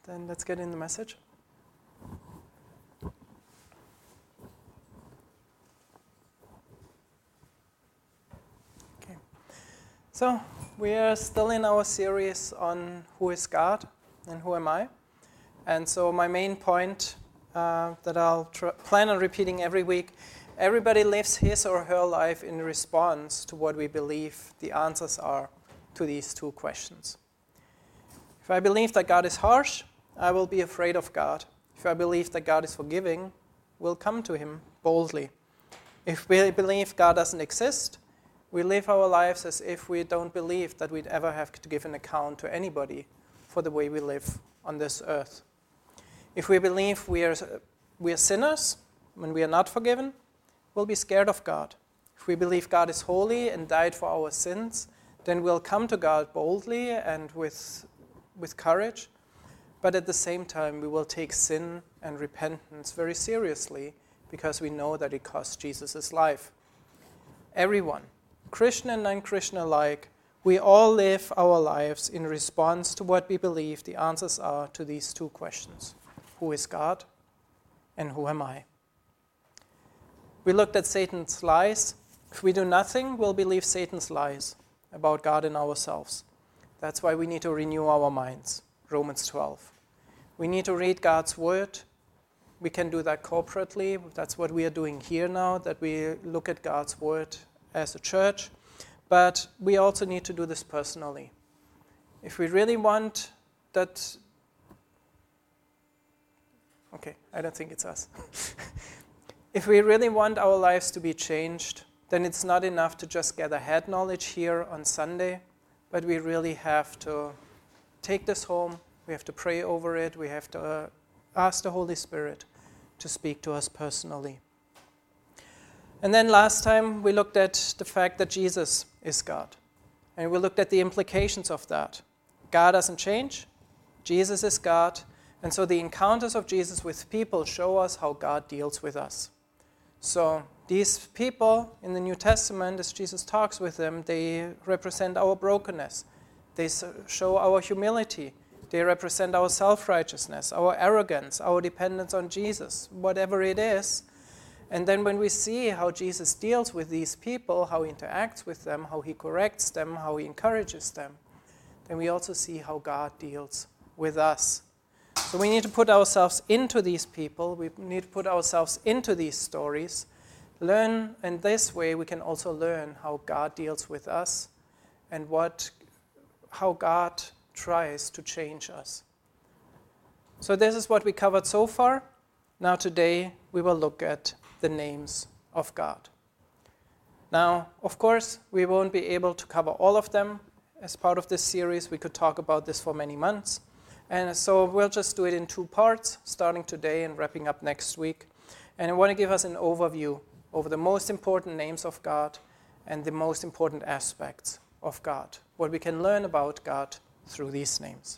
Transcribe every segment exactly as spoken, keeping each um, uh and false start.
then let's get in the message. Okay. So, we are still in our series on who is God and who am I. And so my main point uh, that I'll tr- plan on repeating every week, everybody lives his or her life in response to what we believe the answers are to these two questions. If I believe that God is harsh, I will be afraid of God. If I believe that God is forgiving, we'll come to him boldly. If we believe God doesn't exist, we live our lives as if we don't believe that we'd ever have to give an account to anybody for the way we live on this earth. If we believe we are, we are sinners when we are not forgiven, we'll be scared of God. If we believe God is holy and died for our sins, then we'll come to God boldly and with, with courage. But at the same time, we will take sin and repentance very seriously because we know that it cost Jesus' life. Everyone, Christian and non-Christian alike, we all live our lives in response to what we believe the answers are to these two questions. Who is God and who am I? We looked at Satan's lies. If we do nothing, we'll believe Satan's lies about God and ourselves. That's why we need to renew our minds, Romans twelve. We need to read God's word. We can do that corporately. That's what we are doing here now, that we look at God's word as a church. But we also need to do this personally. If we really want that... Okay, I don't think it's us. If we really want our lives to be changed, then it's not enough to just gather head knowledge here on Sunday, but we really have to take this home, we have to pray over it, we have to uh, ask the Holy Spirit to speak to us personally. And then last time we looked at the fact that Jesus is God, and we looked at the implications of that. God doesn't change, Jesus is God, and so the encounters of Jesus with people show us how God deals with us. So these people in the New Testament, as Jesus talks with them, they represent our brokenness. They show our humility. They represent our self-righteousness, our arrogance, our dependence on Jesus, whatever it is. And then when we see how Jesus deals with these people, how he interacts with them, how he corrects them, how he encourages them, then we also see how God deals with us. So we need to put ourselves into these people. We need to put ourselves into these stories. Learn, and this way we can also learn how God deals with us and what, how God tries to change us. So this is what we covered so far. Now today we will look at the names of God. Now, of course, we won't be able to cover all of them as part of this series. We could talk about this for many months. And so we'll just do it in two parts, starting today and wrapping up next week. And I want to give us an overview over the most important names of God and the most important aspects of God, what we can learn about God through these names.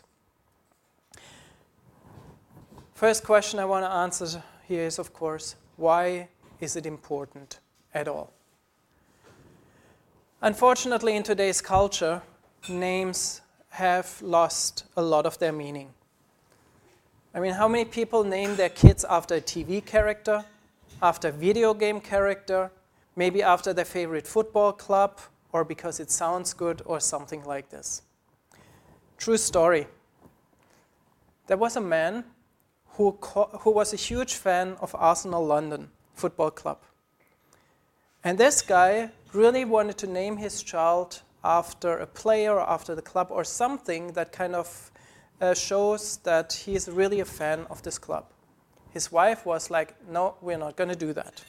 First question I want to answer here is, of course, why is it important at all? Unfortunately, in today's culture, names have lost a lot of their meaning. I mean, how many people name their kids after a T V character, after a video game character, maybe after their favorite football club, or because it sounds good, or something like this? True story. There was a man who, co- who was a huge fan of Arsenal London Football Club. And this guy really wanted to name his child after a player or after the club or something that kind of uh, shows that he's really a fan of this club. His wife was like, no, we're not going to do that.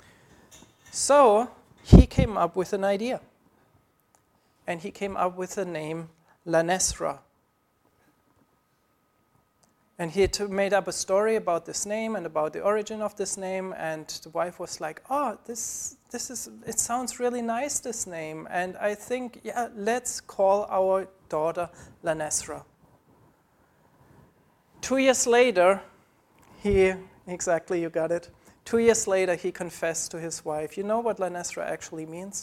So he came up with an idea. And he came up with the name Lannesra. And he t- made up a story about this name and about the origin of this name. And the wife was like, oh, this this is, it sounds really nice, this name. And I think, yeah, let's call our daughter Lannesra. Two years later, he, exactly, you got it. Two years later, he confessed to his wife, you know what Lannesra actually means?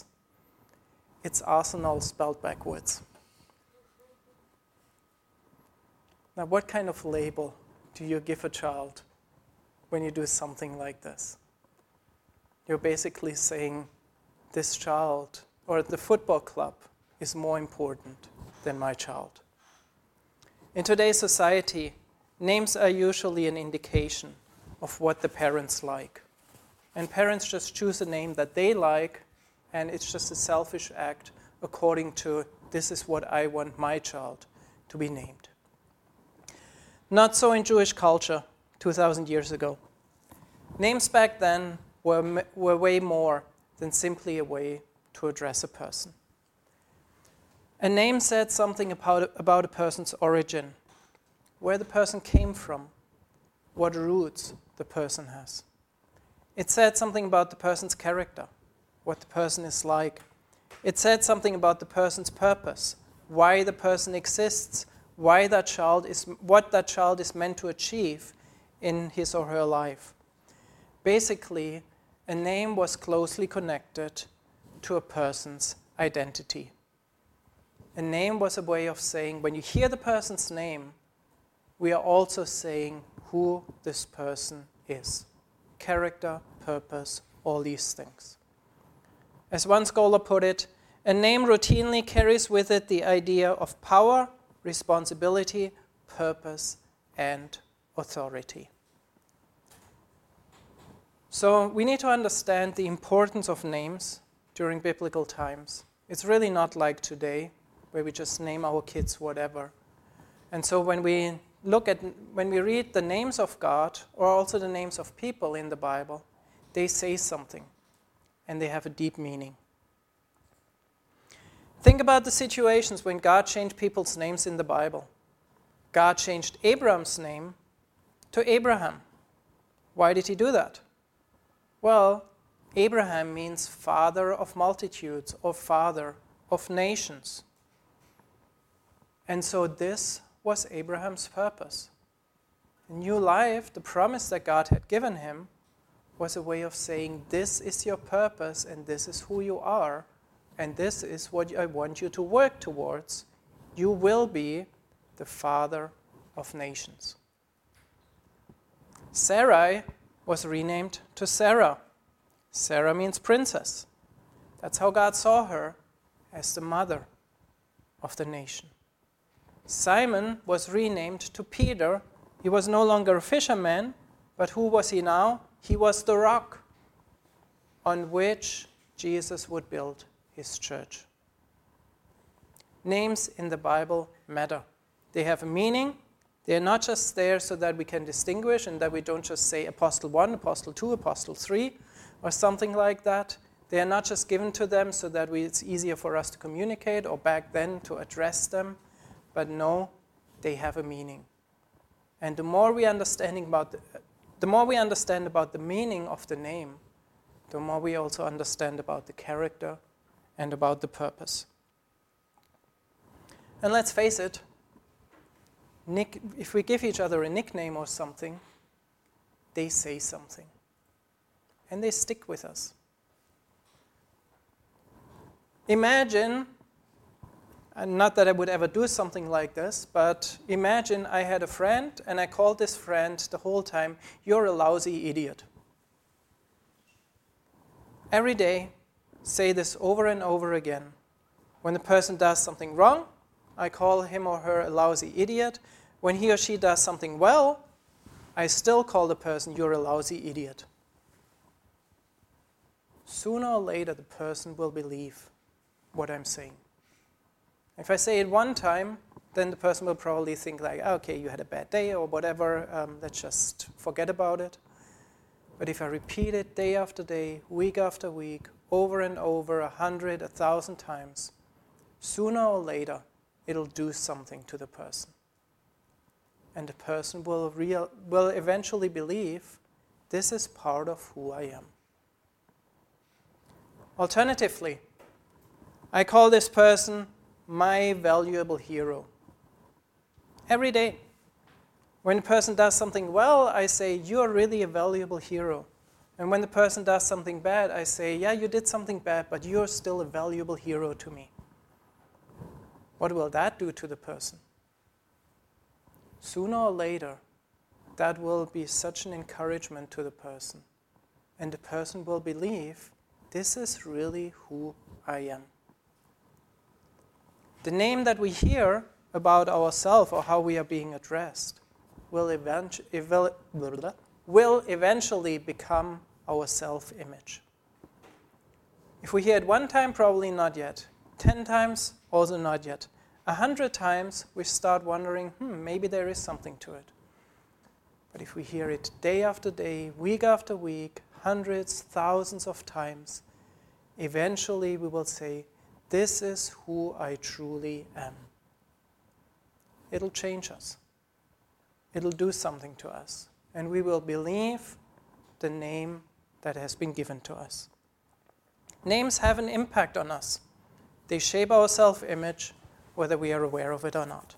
It's Arsenal spelled backwards. Now, what kind of label do you give a child when you do something like this? You're basically saying, this child, or the football club, is more important than my child. In today's society, names are usually an indication of what the parents like. And parents just choose a name that they like, and it's just a selfish act according to, this is what I want my child to be named. Not so in Jewish culture two thousand years ago. Names back then were, were way more than simply a way to address a person. A name said something about, about a person's origin, where the person came from, what roots the person has. It said something about the person's character, what the person is like. It said something about the person's purpose, why the person exists, why that child is, what that child is meant to achieve in his or her life. Basically, a name was closely connected to a person's identity. A name was a way of saying, when you hear the person's name, we are also saying who this person is. Character, purpose, all these things. As one scholar put it, a name routinely carries with it the idea of power, responsibility, purpose, and authority. So we need to understand the importance of names during biblical times. It's really not like today, where we just name our kids whatever. And so when we look at, when we read the names of God, or also the names of people in the Bible, they say something, and they have a deep meaning. Think about the situations when God changed people's names in the Bible. God changed Abraham's name to Abraham. Why did he do that? Well, Abraham means father of multitudes, or father of nations. And so this was Abraham's purpose. A new life, the promise that God had given him, was a way of saying, this is your purpose, and this is who you are, and this is what I want you to work towards. You will be the father of nations. Sarai was renamed to Sarah. Sarah means princess. That's how God saw her, as the mother of the nation. Simon was renamed to Peter. He was no longer a fisherman, but who was he now? He was the rock on which Jesus would build his church. Names in the Bible matter. They have a meaning. They're not just there so that we can distinguish and that we don't just say Apostle one, Apostle two, Apostle three, or something like that. They are not just given to them so that we, it's easier for us to communicate, or back then to address them. But no, they have a meaning. And the more we understanding about the, the more we understand about the meaning of the name, the more we also understand about the character and about the purpose. And let's face it, nick, if we give each other a nickname or something, they say something. And they stick with us. Imagine, and not that I would ever do something like this, but imagine I had a friend and I called this friend the whole time, you're a lousy idiot. Every day, say this over and over again. When the person does something wrong, I call him or her a lousy idiot. When he or she does something well, I still call the person, you're a lousy idiot. Sooner or later, the person will believe what I'm saying. If I say it one time, then the person will probably think like, okay, you had a bad day or whatever, um, let's just forget about it. But if I repeat it day after day, week after week, over and over, a hundred, a thousand times, sooner or later, it'll do something to the person. And the person will, real, will eventually believe, this is part of who I am. Alternatively, I call this person my valuable hero. Every day. When a person does something well, I say, you're really a valuable hero. And when the person does something bad, I say, yeah, you did something bad, but you're still a valuable hero to me. What will that do to the person? sooner or later, that will be such an encouragement to the person. And the person will believe, this is really who I am. The name that we hear about ourselves or how we are being addressed will, event- ev- will eventually become our self-image. If we hear it one time, probably not yet. Ten times, also not yet. A hundred times, we start wondering, hmm, maybe there is something to it. But if we hear it day after day, week after week, hundreds, thousands of times, eventually we will say, this is who I truly am. It'll change us. It'll do something to us. And we will believe the name that has been given to us. Names have an impact on us. They shape our self-image, whether we are aware of it or not.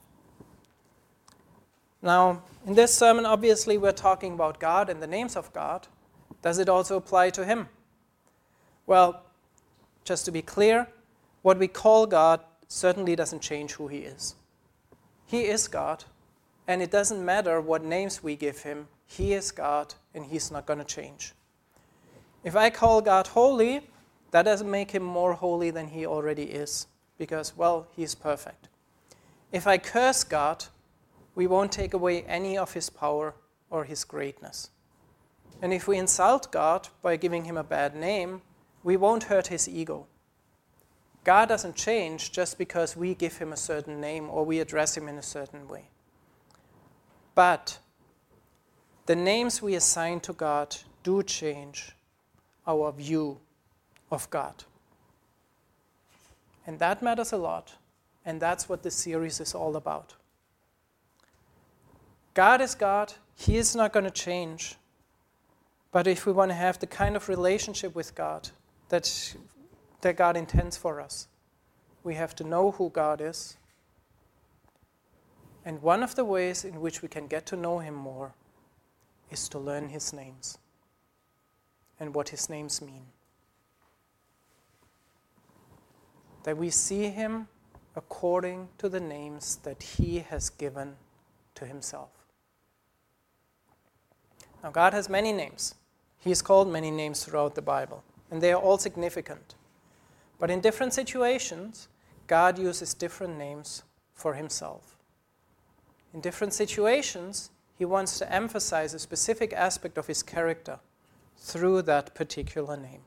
Now, in this sermon, obviously, we're talking about God and the names of God. Does it also apply to Him? Well, just to be clear, what we call God certainly doesn't change who He is. He is God, and it doesn't matter what names we give Him. He is God, and He's not going to change. If I call God holy, that doesn't make Him more holy than He already is, because, well, He's perfect. If I curse God, we won't take away any of His power or His greatness. And if we insult God by giving Him a bad name, we won't hurt His ego. God doesn't change just because we give Him a certain name or we address Him in a certain way. But the names we assign to God do change our view of God. And that matters a lot, and that's what this series is all about. God is God. He is not going to change. But if we want to have the kind of relationship with God that, that God intends for us, we have to know who God is. And one of the ways in which we can get to know Him more is to learn His names and what His names mean. That we see Him according to the names that He has given to Himself. Now, God has many names. He is called many names throughout the Bible, and they are all significant. But in different situations, God uses different names for Himself. In different situations, He wants to emphasize a specific aspect of His character through that particular name.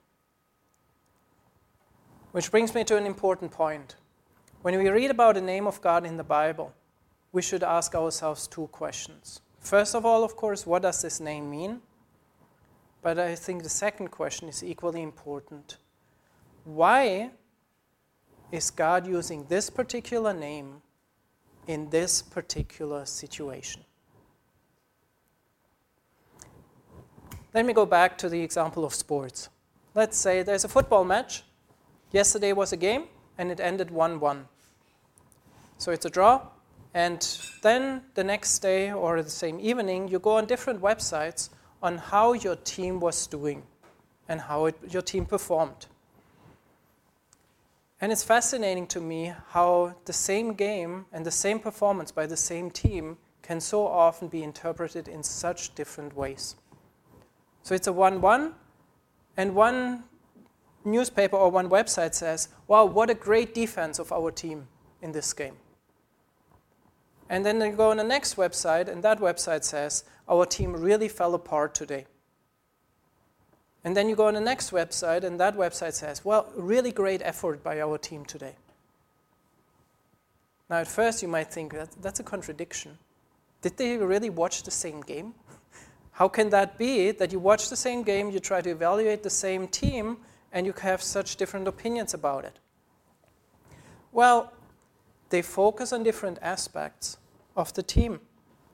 Which brings me to an important point. When we read about the name of God in the Bible, we should ask ourselves two questions. First of all, of course, what does this name mean? But I think the second question is equally important. Why is God using this particular name in this particular situation? Let me go back to the example of sports. Let's say there's a football match. Yesterday was a game, and it ended one one. So it's a draw. And then the next day or the same evening, you go on different websites on how your team was doing and how it, your team performed. And it's fascinating to me how the same game and the same performance by the same team can so often be interpreted in such different ways. So it's a one one, and one newspaper or one website says, wow, what a great defense of our team in this game. And then they go on the next website, and that website says, our team really fell apart today. And then you go on the next website, and that website says, well, really great effort by our team today. Now, at first, you might think, that that's a contradiction. Did they really watch the same game? How can that be that you watch the same game, you try to evaluate the same team, and you have such different opinions about it? Well, they focus on different aspects of the team.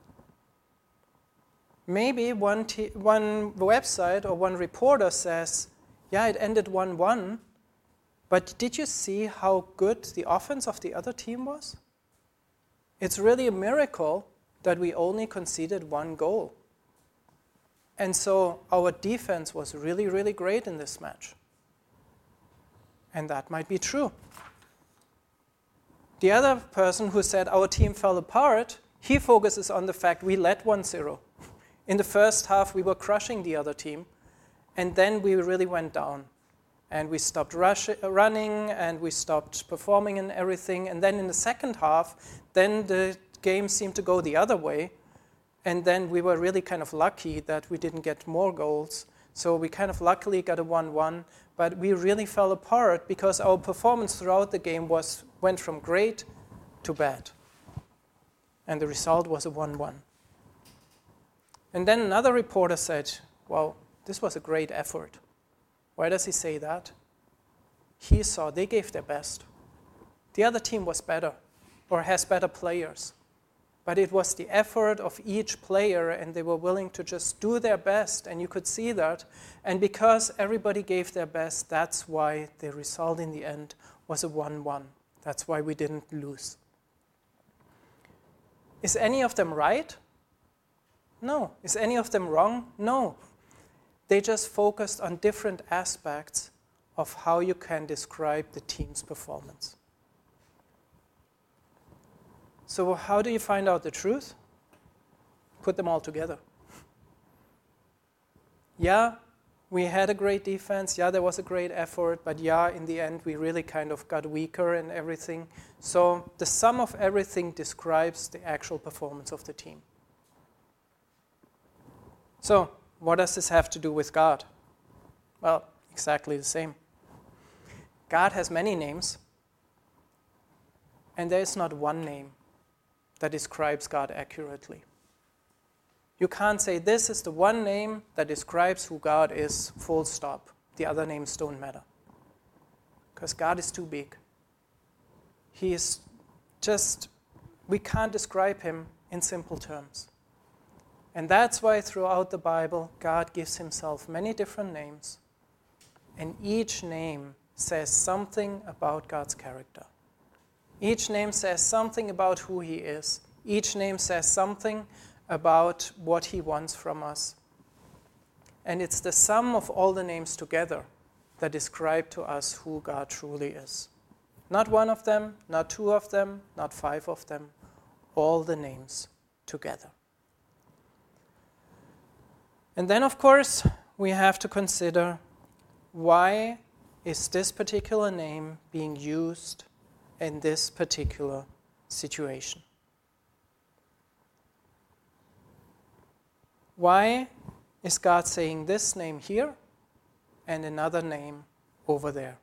Maybe one, te- one website or one reporter says, yeah, it ended one one, but did you see how good the offense of the other team was? It's really a miracle that we only conceded one goal. And so our defense was really, really great in this match. And that might be true. The other person who said our team fell apart He focuses on the fact we led one zero. In the first half, we were crushing the other team, and then we really went down. And we stopped rush, running, and we stopped performing and everything. And then in the second half, then the game seemed to go the other way. And then we were really kind of lucky that we didn't get more goals. So we kind of luckily got a one one. But we really fell apart because our performance throughout the game was went from great to bad. And the result was a one one. And then another reporter said, wow, this was a great effort. Why does he say that? He saw they gave their best. The other team was better or has better players. But it was the effort of each player, and they were willing to just do their best, and you could see that. And because everybody gave their best, that's why the result in the end was a one one. That's why we didn't lose. Is any of them right? No. Is any of them wrong? No. They just focused on different aspects of how you can describe the team's performance. So how do you find out the truth? Put them all together. Yeah, we had a great defense. Yeah, there was a great effort. But yeah, in the end, we really kind of got weaker and everything. So the sum of everything describes the actual performance of the team. So what does this have to do with God? Well, exactly the same. God has many names, and there is not one name that describes God accurately. You can't say this is the one name that describes who God is, full stop. The other names don't matter. Because God is too big. He is just, we can't describe him in simple terms. And that's why throughout the Bible, God gives himself many different names. And each name says something about God's character. Each name says something about who he is. Each name says something about what he wants from us. And it's the sum of all the names together that describe to us who God truly is. Not one of them, not two of them, not five of them, all the names together. And then, of course, we have to consider why is this particular name being used in this particular situation. Why is God saying this name here and another name over there?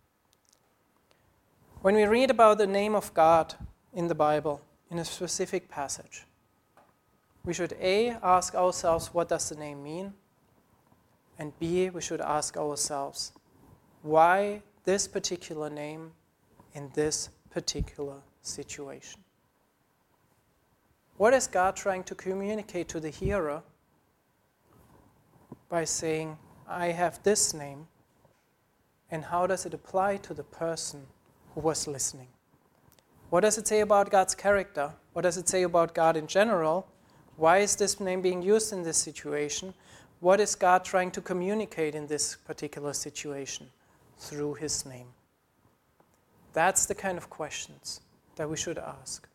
When we read about the name of God in the Bible, in a specific passage, we should A, ask ourselves, what does the name mean? And B, we should ask ourselves, why this particular name in this particular situation? What is God trying to communicate to the hearer by saying, I have this name, and how does it apply to the person who was listening? What does it say about God's character? What does it say about God in general? Why is this name being used in this situation? What is God trying to communicate in this particular situation through his name? That's the kind of questions that we should ask.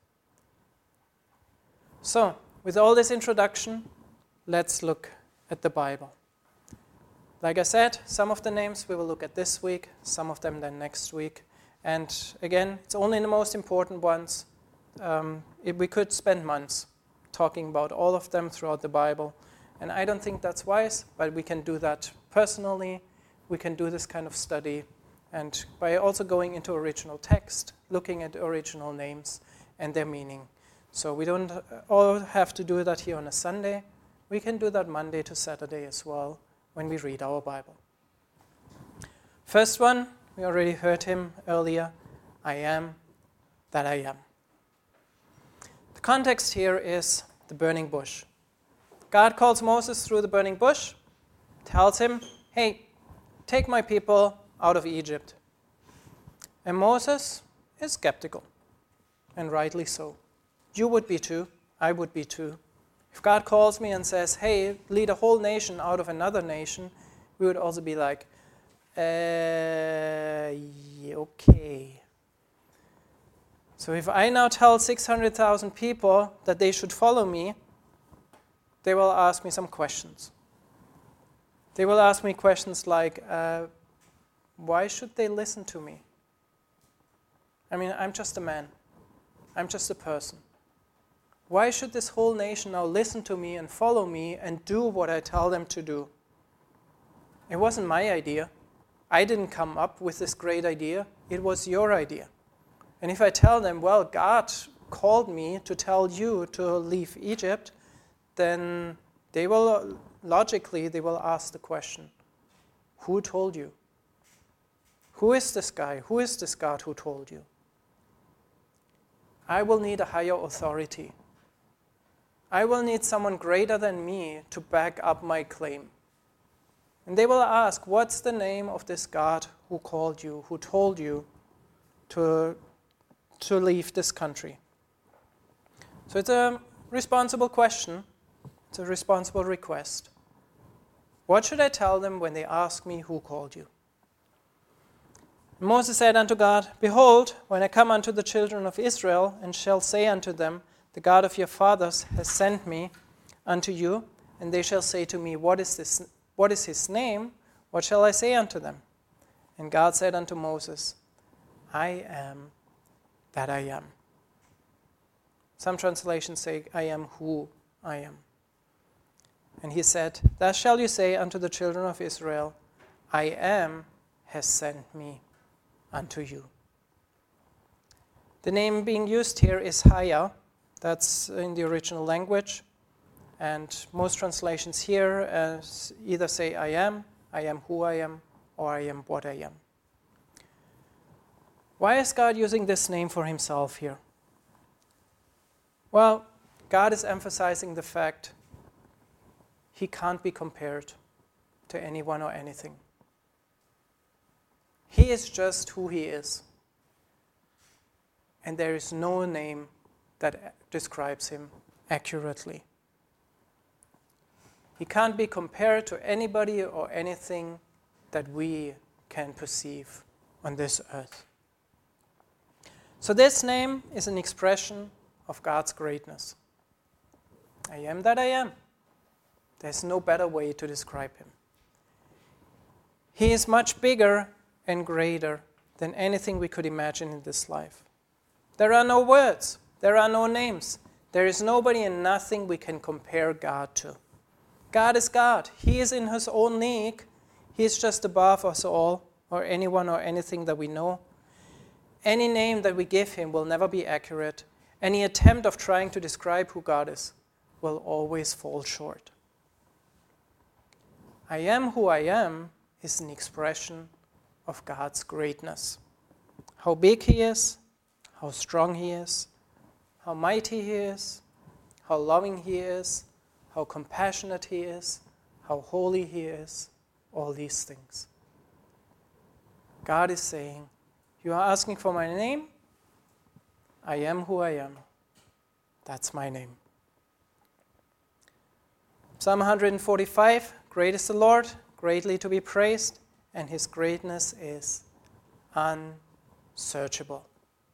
So, with all this introduction, let's look at the Bible. Like I said, some of the names we will look at this week, some of them then next week. And again, it's only the most important ones. Um, it, we could spend months talking about all of them throughout the Bible. And I don't think that's wise, but we can do that personally. We can do this kind of study. And by also going into original text, looking at original names and their meaning. So we don't all have to do that here on a Sunday. We can do that Monday to Saturday as well when we read our Bible. First one, we already heard him earlier. I am that I am. The context here is the burning bush. God calls Moses through the burning bush, tells him, hey, take my people out of Egypt. And Moses is skeptical, and rightly so. You would be too. I would be too. If God calls me and says, hey, lead a whole nation out of another nation, we would also be like, uh, okay. So if I now tell six hundred thousand people that they should follow me, they will ask me some questions. They will ask me questions like, uh, why should they listen to me? I mean, I'm just a man. I'm just a person. Why should this whole nation now listen to me and follow me and do what I tell them to do? It wasn't my idea. I didn't come up with this great idea. It was your idea. And if I tell them, well, God called me to tell you to leave Egypt, then they will, logically, they will ask the question, who told you? Who is this guy? Who is this God who told you? I will need a higher authority. I will need someone greater than me to back up my claim. And they will ask, what's the name of this God who called you, who told you to, to leave this country? So it's a responsible question. It's a responsible request. What should I tell them when they ask me, who called you? And Moses said unto God, behold, when I come unto the children of Israel, and shall say unto them, the God of your fathers has sent me unto you, and they shall say to me, What is this? What is his name? What shall I say unto them? And God said unto Moses, I am that I am. Some translations say, I am who I am. And he said, Thus shall you say unto the children of Israel, I am has sent me unto you. The name being used here is Haya. That's in the original language. And most translations here uh, either say I am, I am who I am, or I am what I am. Why is God using this name for himself here? Well, God is emphasizing the fact he can't be compared to anyone or anything. He is just who he is. And there is no name that describes him accurately. He can't be compared to anybody or anything that we can perceive on this earth. So this name is an expression of God's greatness. I am that I am. There's no better way to describe him. He is much bigger and greater than anything we could imagine in this life. There are no words. There are no names. There is nobody and nothing we can compare God to. God is God. He is in his own league. He is just above us all, or anyone or anything that we know. Any name that we give him will never be accurate. Any attempt of trying to describe who God is will always fall short. I am who I am is an expression of God's greatness. How big he is, how strong he is, how mighty he is, how loving he is, how compassionate he is, how holy he is, all these things. God is saying, you are asking for my name? I am who I am. That's my name. Psalm one forty-five, great is the Lord, greatly to be praised, and his greatness is unsearchable.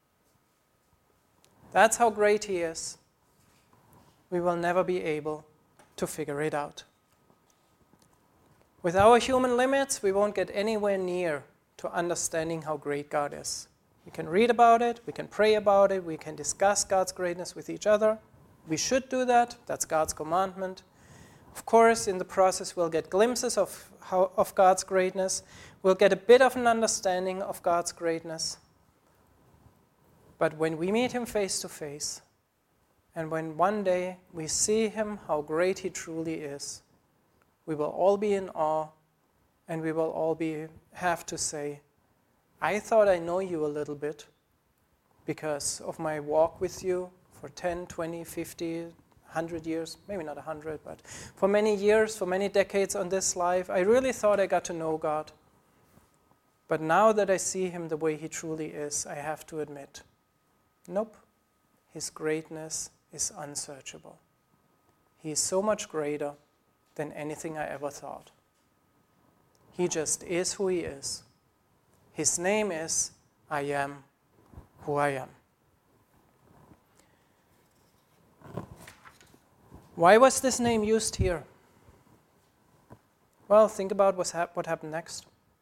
That's how great he is. We will never be able to figure it out. With our human limits, we won't get anywhere near to understanding how great God is. We can read about it, we can pray about it, we can discuss God's greatness with each other. We should do that. That's God's commandment. Of course, in the process, we'll get glimpses of, how, of God's greatness. We'll get a bit of an understanding of God's greatness. But when we meet him face to face, and when one day we see him, how great he truly is, we will all be in awe, and we will all be have to say, I thought I know you a little bit because of my walk with you for ten, twenty, fifty, one hundred years, maybe not one hundred, but for many years, for many decades on this life, I really thought I got to know God. But now that I see him the way he truly is, I have to admit, nope, his greatness is unsearchable. He is so much greater than anything I ever thought. He just is who he is. His name is I am who I am. Why was this name used here? Well, think about what's hap- what happened next.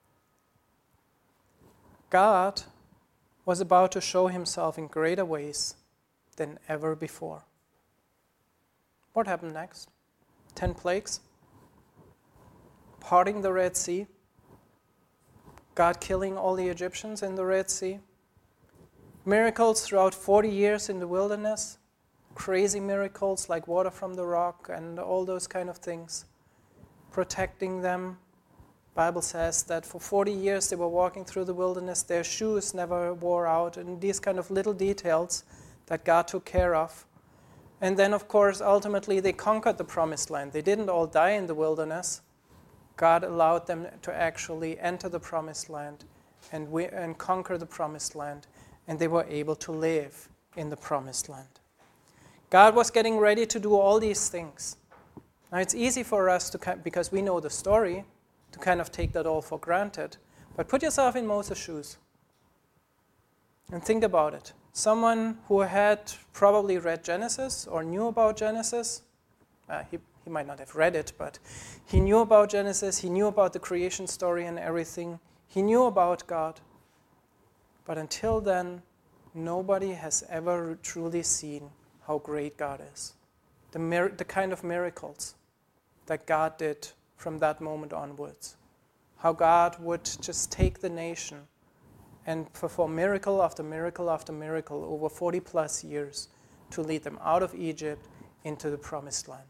God was about to show himself in greater ways than ever before. What happened next? Ten plagues, parting the Red Sea, God killing all the Egyptians in the Red Sea, miracles throughout forty years in the wilderness, crazy miracles like water from the rock and all those kind of things, protecting them. Bible says that for forty years they were walking through the wilderness, their shoes never wore out, and these kind of little details that God took care of. And then, of course, ultimately they conquered the promised land. They didn't all die in the wilderness. God allowed them to actually enter the promised land and, we, and conquer the promised land, and they were able to live in the promised land. God was getting ready to do all these things. Now, it's easy for us, to, because we know the story, to kind of take that all for granted. But put yourself in Moses' shoes and think about it. Someone who had probably read Genesis or knew about Genesis, uh, he, he might not have read it, but he knew about Genesis, he knew about the creation story and everything. He knew about God. But until then, nobody has ever truly seen how great God is. The, mir- the kind of miracles that God did from that moment onwards. How God would just take the nation and perform miracle after miracle after miracle over forty plus years to lead them out of Egypt into the promised land.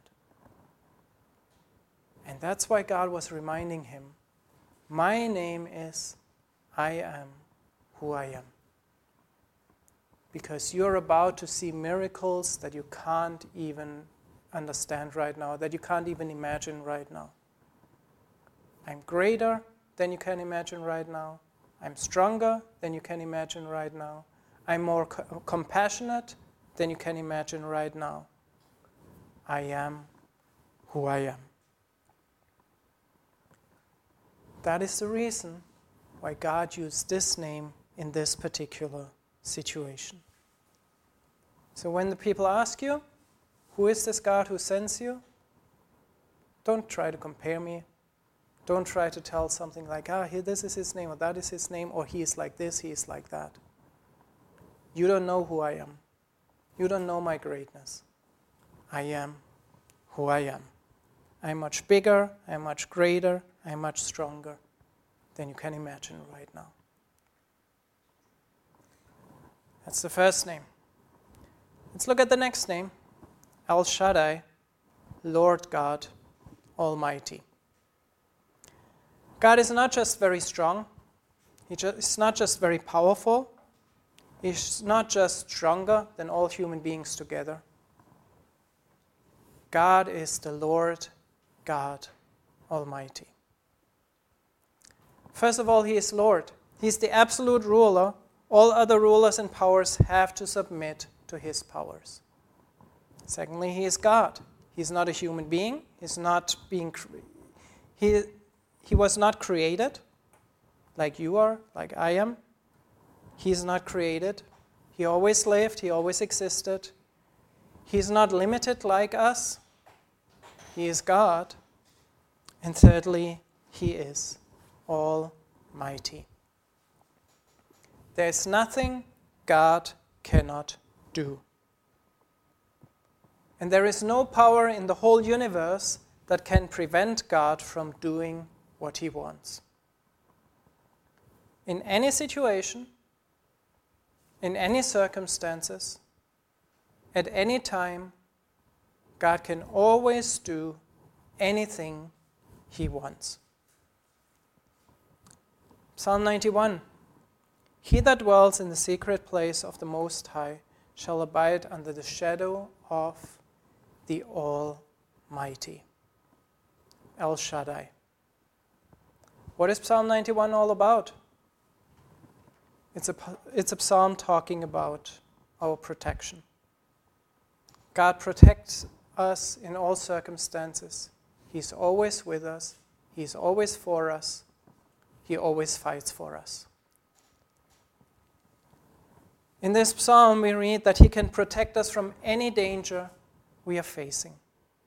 And that's why God was reminding him, my name is I am who I am. Because you're about to see miracles that you can't even understand right now, that you can't even imagine right now. I'm greater than you can imagine right now. I'm stronger than you can imagine right now. I'm more co- compassionate than you can imagine right now. I am who I am. That is the reason why God used this name in this particular situation. So when the people ask you, who is this God who sends you? Don't try to compare me. Don't try to tell something like, ah, here, this is his name, or that is his name, or he is like this, he is like that. You don't know who I am. You don't know my greatness. I am who I am. I'm much bigger, I'm much greater, I'm much stronger than you can imagine right now. That's the first name. Let's look at the next name. El Shaddai, Lord God Almighty. God is not just very strong. He's not just very powerful. He's not just stronger than all human beings together. God is the Lord God Almighty. First of all, he is Lord. He's the absolute ruler. All other rulers and powers have to submit to his powers. Secondly, he is God. He's not a human being. He's not being cre- he he was not created like you are, like I am. He's not created. He always lived, he always existed. He's not limited like us. He is God. And thirdly, he is almighty. There is nothing God cannot do. And there is no power in the whole universe that can prevent God from doing what he wants. In any situation, in any circumstances, at any time, God can always do anything he wants. Psalm ninety-one. He that dwells in the secret place of the Most High shall abide under the shadow of the Almighty. El Shaddai. What is Psalm ninety-one all about? It's a, it's a psalm talking about our protection. God protects us in all circumstances. He's always with us. He's always for us. He always fights for us. In this psalm, we read that he can protect us from any danger we are facing.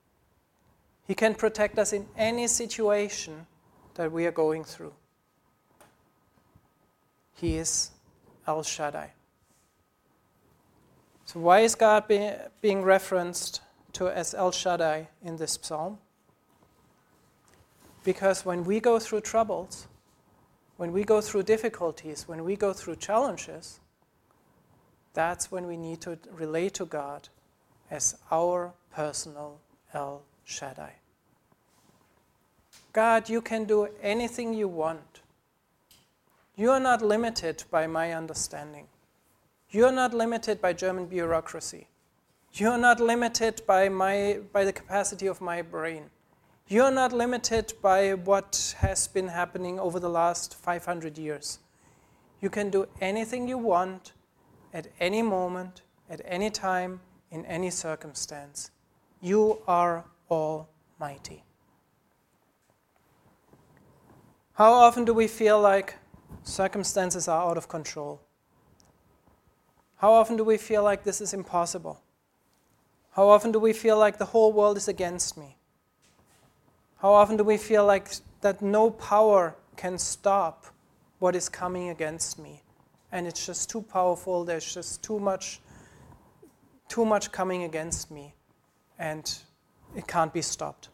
He can protect us in any situation that we are going through. He is El Shaddai. So why is God be, being referenced to as El Shaddai in this psalm? Because when we go through troubles, when we go through difficulties, when we go through challenges, that's when we need to relate to God as our personal El Shaddai. God, you can do anything you want. You are not limited by my understanding. You are not limited by German bureaucracy. You are not limited by my by the capacity of my brain. You are not limited by what has been happening over the last five hundred years. You can do anything you want at any moment, at any time, in any circumstance. You are almighty. How often do we feel like circumstances are out of control? How often do we feel like this is impossible? How often do we feel like the whole world is against me? How often do we feel like that no power can stop what is coming against me? And it's just too powerful, there's just too much, too much coming against me, and it can't be stopped.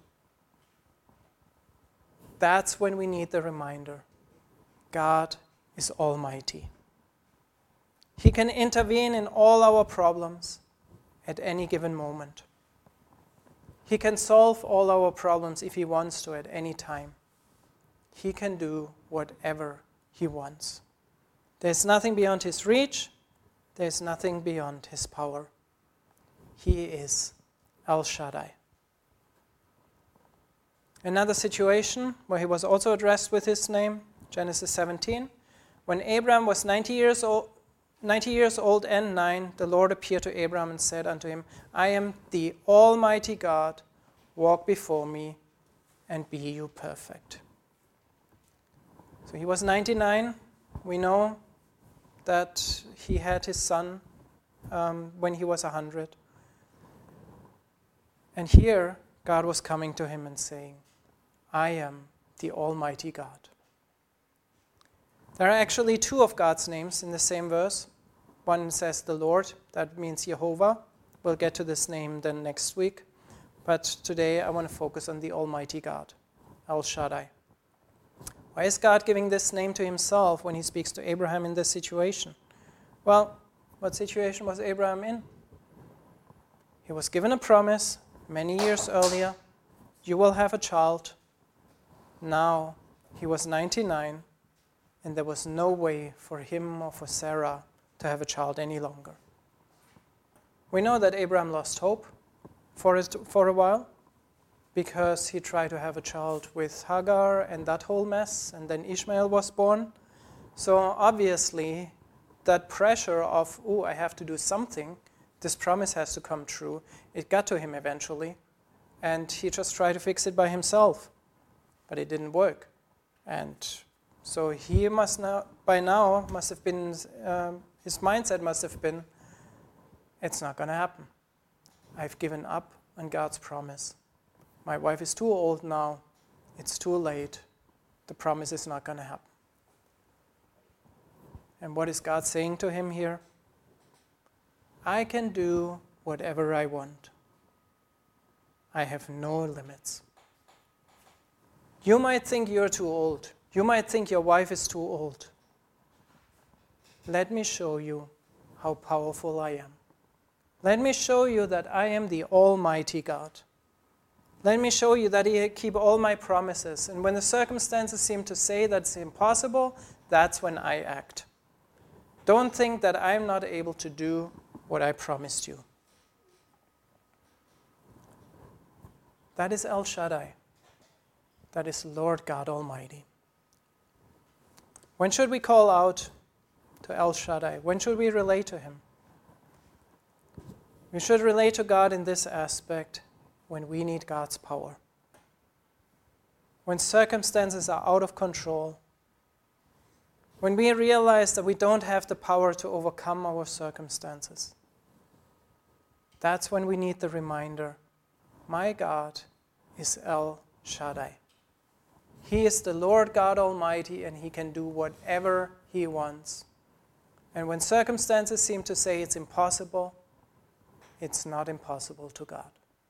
That's when we need the reminder. God is almighty. He can intervene in all our problems at any given moment. He can solve all our problems if he wants to at any time. He can do whatever he wants. There's nothing beyond his reach. There's nothing beyond his power. He is El Shaddai. Another situation where he was also addressed with his name, Genesis seventeen. When Abraham was ninety years old, ninety years old and nine, the Lord appeared to Abraham and said unto him, I am the Almighty God, walk before me and be you perfect. So he was ninety-nine. We know that he had his son um, when he was one hundred. And here, God was coming to him and saying, I am the Almighty God. There are actually two of God's names in the same verse. One says the Lord, that means Jehovah. We'll get to this name then next week. But today I want to focus on the Almighty God, El Shaddai. Why is God giving this name to himself when he speaks to Abraham in this situation? Well, what situation was Abraham in? He was given a promise many years earlier. You will have a child. Now he was ninety-nine, and there was no way for him or for Sarah to have a child any longer. We know that Abraham lost hope for, his, for a while because he tried to have a child with Hagar and that whole mess, and then Ishmael was born. So obviously that pressure of, oh, I have to do something, this promise has to come true, it got to him eventually, and he just tried to fix it by himself, but it didn't work. And so he must now, by now, must have been, um, his mindset must have been, it's not going to happen. I've given up on God's promise. My wife is too old now. It's too late. The promise is not going to happen. And what is God saying to him here? I can do whatever I want. I have no limits. You might think you're too old. You might think your wife is too old. Let me show you how powerful I am. Let me show you that I am the Almighty God. Let me show you that I keep all my promises. And when the circumstances seem to say that it's impossible, that's when I act. Don't think that I'm not able to do what I promised you. That is El Shaddai. That is Lord God Almighty. When should we call out to El Shaddai? When should we relate to him? We should relate to God in this aspect when we need God's power. When circumstances are out of control. When we realize that we don't have the power to overcome our circumstances. That's when we need the reminder, my God is El Shaddai. He is the Lord God Almighty, and he can do whatever he wants. And when circumstances seem to say it's impossible, it's not impossible to God.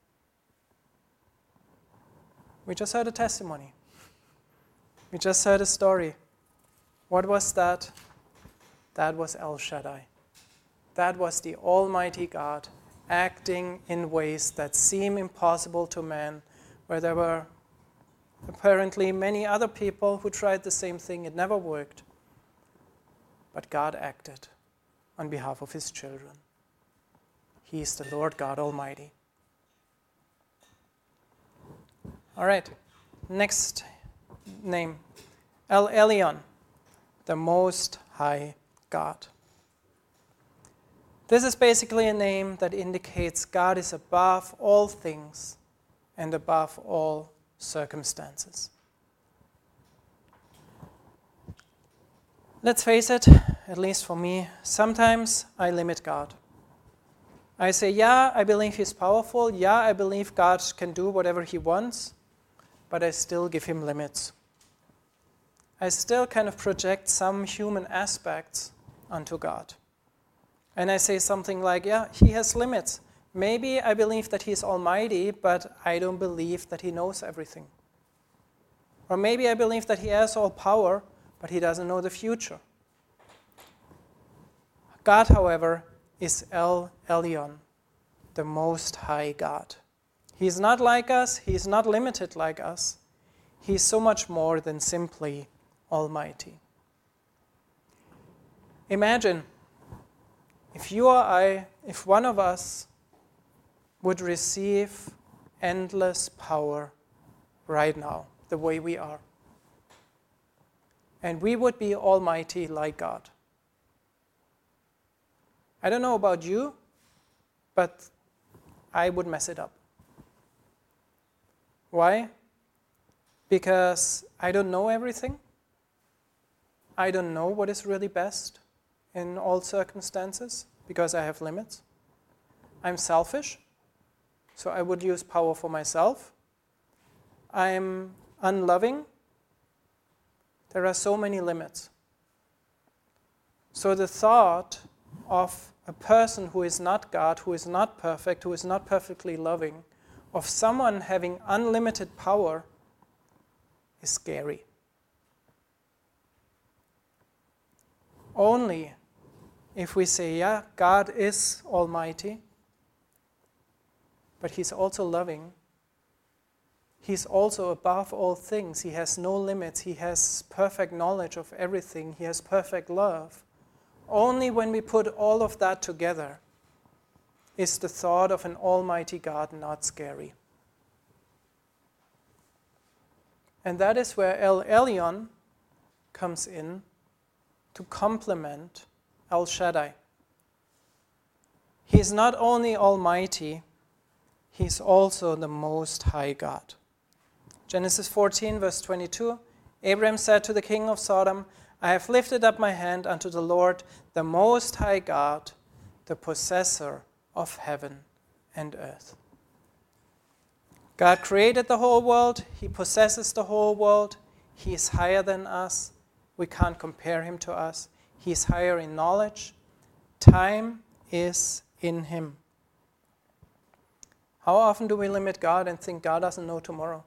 We just heard a testimony. We just heard a story. What was that? That was El Shaddai. That was the Almighty God acting in ways that seem impossible to man, where there were apparently many other people who tried the same thing. It never worked. But God acted on behalf of his children. He is the Lord God Almighty. All right, next name, El Elyon, the Most High God. This is basically a name that indicates God is above all things and above all circumstances. Let's face it, at least for me, sometimes I limit God. I say, yeah, I believe he's powerful. Yeah, I believe God can do whatever he wants, but I still give him limits. I still kind of project some human aspects onto God. And I say something like, yeah, he has limits. Maybe I believe that he's almighty, but I don't believe that he knows everything. Or maybe I believe that he has all power, but he doesn't know the future. God, however, is El Elyon, the Most High God. He's not like us. He's not limited like us. He's so much more than simply almighty. Imagine if you or I, if one of us would receive endless power right now, the way we are. And we would be almighty like God. I don't know about you, but I would mess it up. Why? Because I don't know everything. I don't know what is really best in all circumstances, because I have limits. I'm selfish, so I would use power for myself. I'm unloving. There are so many limits. So the thought of a person who is not God, who is not perfect, who is not perfectly loving, of someone having unlimited power is scary. Only if we say, yeah, God is almighty, but he's also loving. He's also above all things. He has no limits. He has perfect knowledge of everything. He has perfect love. Only when we put all of that together is the thought of an almighty God not scary. And that is where El Elyon comes in to complement El Shaddai. He's not only almighty, he's also the Most High God. Genesis fourteen, verse twenty-two, Abraham said to the king of Sodom, I have lifted up my hand unto the Lord, the Most High God, the possessor of heaven and earth. God created the whole world. He possesses the whole world. He is higher than us. We can't compare him to us. He is higher in knowledge. Time is in him. How often do we limit God and think God doesn't know tomorrow?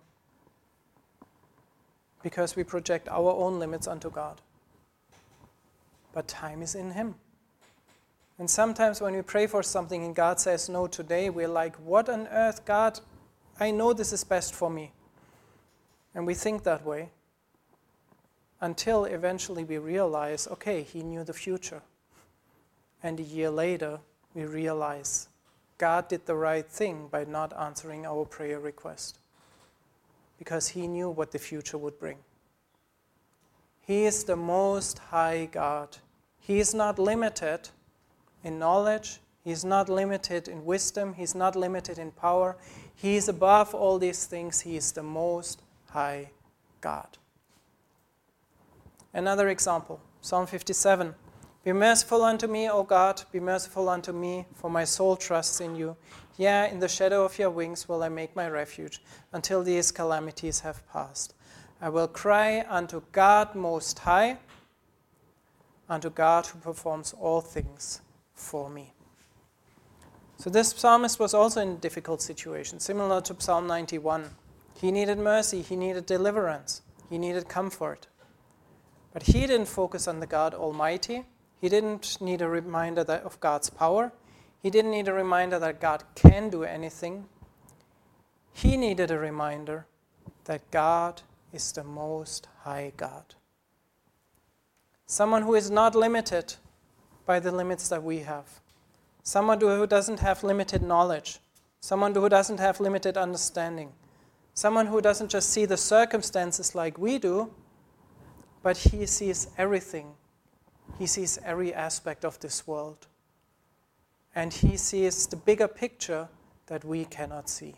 Because we project our own limits onto God. But time is in him. And sometimes when we pray for something and God says no today, we're like, what on earth, God? I know this is best for me. And we think that way. Until eventually we realize, okay, he knew the future. And a year later, we realize God did the right thing by not answering our prayer request. Because he knew what the future would bring. He is the Most High God. He is not limited in knowledge. He is not limited in wisdom. He is not limited in power. He is above all these things. He is the Most High God. Another example, Psalm fifty-seven. Be merciful unto me, O God, be merciful unto me, for my soul trusts in you. Yeah, in the shadow of your wings will I make my refuge until these calamities have passed. I will cry unto God Most High, unto God who performs all things for me. So this psalmist was also in a difficult situation, similar to Psalm ninety-one. He needed mercy, he needed deliverance, he needed comfort. But he didn't focus on the God Almighty. He didn't need a reminder that of God's power. He didn't need a reminder that God can do anything. He needed a reminder that God is the Most High God. Someone who is not limited by the limits that we have. Someone who doesn't have limited knowledge. Someone who doesn't have limited understanding. Someone who doesn't just see the circumstances like we do, but he sees everything. He sees every aspect of this world. And he sees the bigger picture that we cannot see.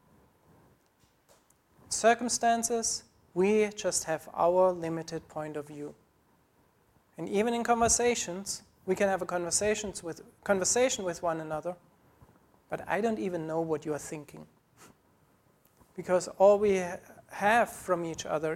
Circumstances, we just have our limited point of view. And even in conversations, we can have a conversations with, conversation with one another, but I don't even know what you are thinking. Because all we have from each other